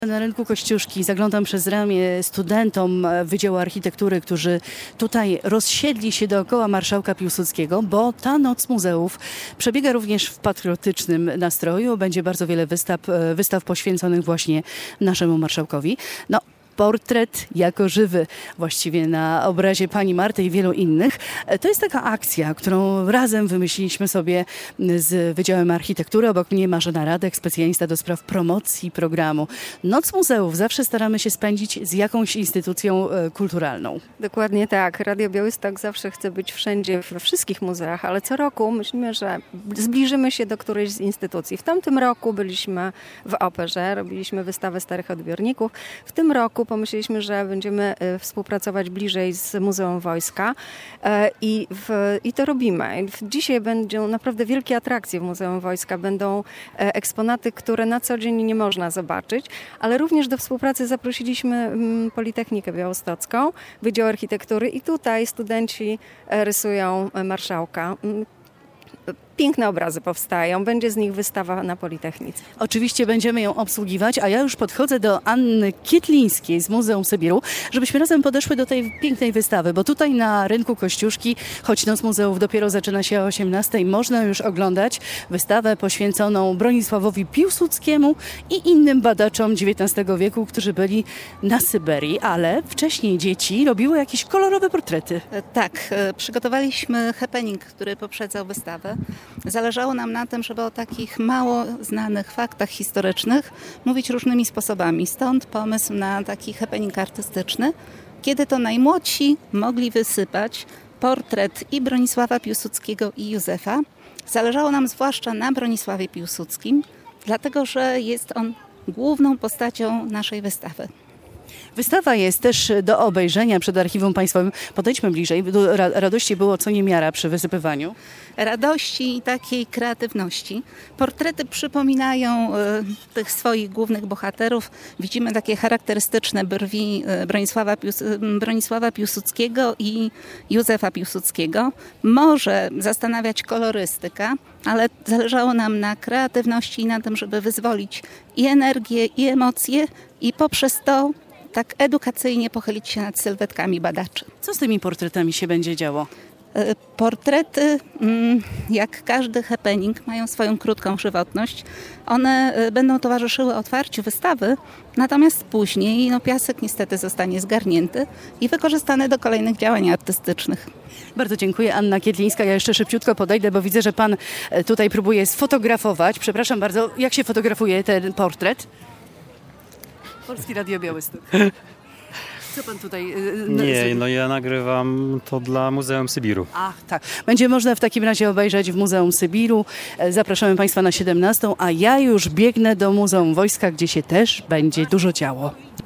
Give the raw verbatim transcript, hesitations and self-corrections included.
Na rynku Kościuszki zaglądam przez ramię studentom Wydziału Architektury, którzy tutaj rozsiedli się dookoła marszałka Piłsudskiego, bo ta Noc Muzeów przebiega również w patriotycznym nastroju. Będzie bardzo wiele wystaw, wystaw poświęconych właśnie naszemu marszałkowi. No, portret jako żywy właściwie na obrazie pani Marty i wielu innych. To jest taka akcja, którą razem wymyśliliśmy sobie z Wydziałem Architektury. Obok mnie Marzena Radek, specjalista do spraw promocji programu. Noc Muzeów zawsze staramy się spędzić z jakąś instytucją kulturalną. Dokładnie tak. Radio Białystok zawsze chce być wszędzie, we wszystkich muzeach, ale co roku myślimy, że zbliżymy się do którejś z instytucji. W tamtym roku byliśmy w Operze, robiliśmy wystawę starych odbiorników. W tym roku pomyśleliśmy, że będziemy współpracować bliżej z Muzeum Wojska i, w, i to robimy. Dzisiaj będą naprawdę wielkie atrakcje w Muzeum Wojska. Będą eksponaty, które na co dzień nie można zobaczyć, ale również do współpracy zaprosiliśmy Politechnikę Białostocką, Wydział Architektury i tutaj studenci rysują marszałka. Piękne obrazy powstają. Będzie z nich wystawa na Politechnice. Oczywiście będziemy ją obsługiwać, a ja już podchodzę do Anny Kietlińskiej z Muzeum Sybiru, żebyśmy razem podeszły do tej pięknej wystawy, bo tutaj na rynku Kościuszki, choć Noc Muzeów dopiero zaczyna się o osiemnastej, można już oglądać wystawę poświęconą Bronisławowi Piłsudskiemu i innym badaczom dziewiętnastego wieku, którzy byli na Syberii, ale wcześniej dzieci robiły jakieś kolorowe portrety. Tak, przygotowaliśmy happening, który poprzedzał wystawę. Zależało nam na tym, żeby o takich mało znanych faktach historycznych mówić różnymi sposobami. Stąd pomysł na taki happening artystyczny, kiedy to najmłodsi mogli wysypać portret i Bronisława Piłsudskiego, i Józefa. Zależało nam zwłaszcza na Bronisławie Piłsudskim, dlatego że jest on główną postacią naszej wystawy. Wystawa jest też do obejrzenia przed Archiwum Państwowym. Podejdźmy bliżej. Radości było co niemiara przy wysypywaniu. Radości i takiej kreatywności. Portrety przypominają e, tych swoich głównych bohaterów. Widzimy takie charakterystyczne brwi e, Bronisława, Piłs Bronisława Piłsudskiego i Józefa Piłsudskiego. Może zastanawiać kolorystyka, ale zależało nam na kreatywności i na tym, żeby wyzwolić i energię, i emocje i poprzez to tak edukacyjnie pochylić się nad sylwetkami badaczy. Co z tymi portretami się będzie działo? Portrety, jak każdy happening, mają swoją krótką żywotność. One będą towarzyszyły otwarciu wystawy, natomiast później no, piasek niestety zostanie zgarnięty i wykorzystany do kolejnych działań artystycznych. Bardzo dziękuję. Anna Kietlińska. Ja jeszcze szybciutko podejdę, bo widzę, że pan tutaj próbuje sfotografować. Przepraszam bardzo, jak się fotografuje ten portret? Polskie Radio Białystok. Co pan tutaj... Nie, no ja nagrywam to dla Muzeum Sybiru. Ach, tak. Będzie można w takim razie obejrzeć w Muzeum Sybiru. Zapraszamy Państwa na siedemnastą, a ja już biegnę do Muzeum Wojska, gdzie się też będzie dużo działo.